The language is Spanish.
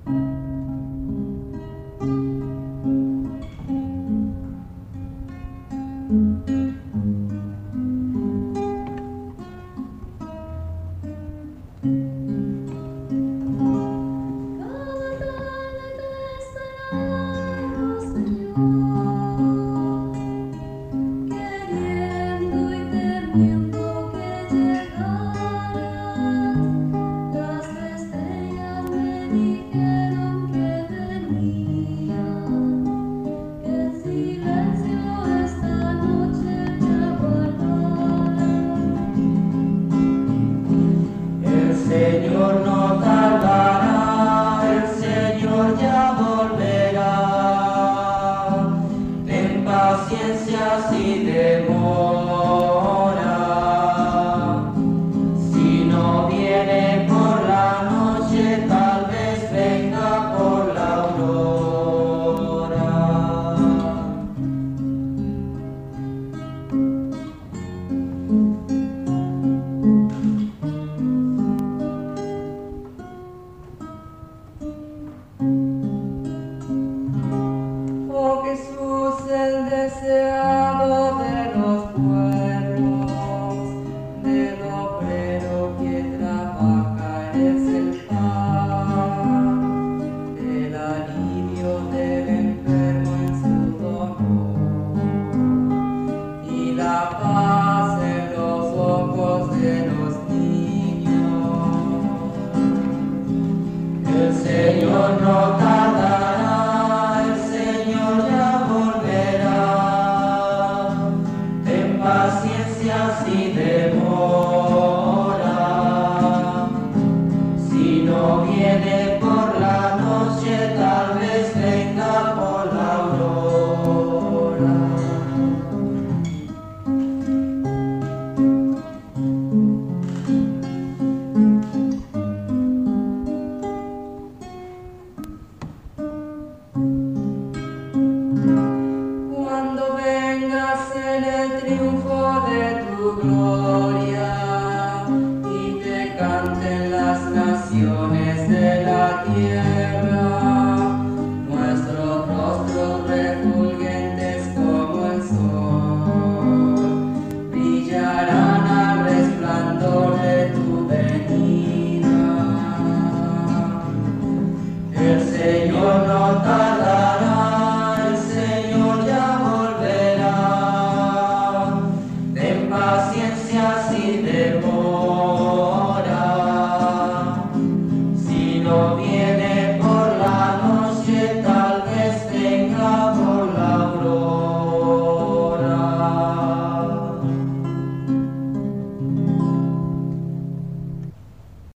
Señor no tardará, el Señor ya volverá. Ten paciencia si demora. Si no viene por la noche, tal vez venga por la aurora. Oh Jesús, el deseado de los pueblos, del obrero que trabaja eres el pan, del alivio del enfermo en su dolor, y la paz en los ojos de los niños. El Señor no tardará, el Señor ya volverá. Ten paciencia si demora. Si no viene por la noche, tal vez venga por la aurora. Cuando vengas en el triunfo de tu gloria y te canten las naciones de la tierra, nuestros rostros refulgentes como el sol brillarán al resplandor de tu venida. El Señor no tardará.